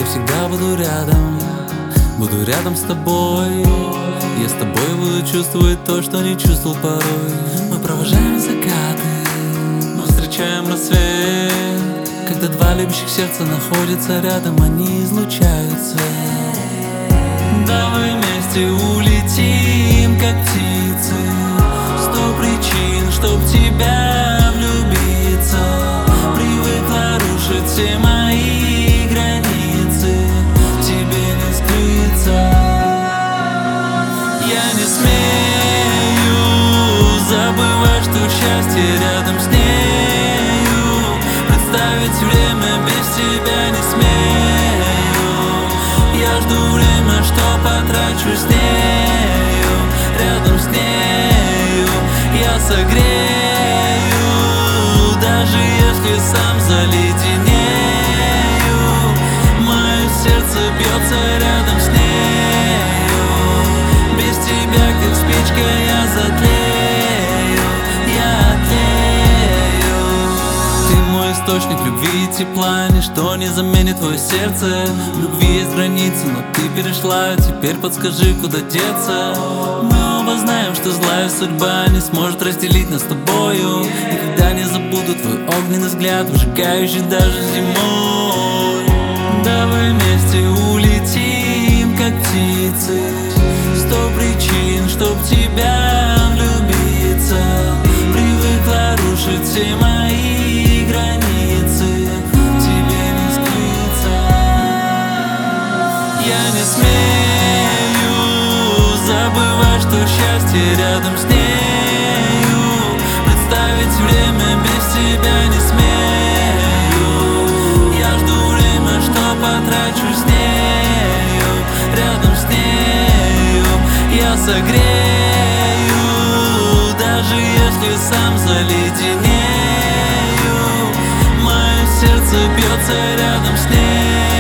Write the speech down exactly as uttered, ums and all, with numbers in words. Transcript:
я всегда буду рядом. Буду рядом с тобой. Я с тобой буду чувствовать то, что не чувствовал порой. Мы провожаем закаты, мы встречаем рассвет. Когда два любящих сердца находятся рядом, они излучают свет. Давай вместе улетим, как птицы. Сто причин, чтоб тебя влюбиться. Привыкла рушить все мои границы. Тебе не скрыться. Я не смею забывать, что счастье рядом с нею. Представить время без тебя не смею. Я жду время, что потрачу с нею. Рядом с нею я согрею. Даже если сам заледенею. Мое сердце бьется рядом с нею. Без тебя, как спичка, я затлею. Я тлею. Ты мой источник любви и тепла. Ничто не заменит твое сердце. В любви есть границы, но ты перешла. Теперь подскажи, куда деться. Мы оба знаем, что злая судьба не сможет разделить нас с тобою. Никогда не забуду твой огненный взгляд, выжигающий даже зимой. Давай вместе улетим, как птицы. Сто причин, чтоб тебя влюбиться. Привыкла рушить все мои границы. Тебе не скрыться. Я не смею забывать, что счастье рядом с нею. Представить время без тебя не смею. Я жду время, что потрачу с нею. Рядом с нею я согрею. Даже если сам заледенею. Мое сердце бьется рядом с ней.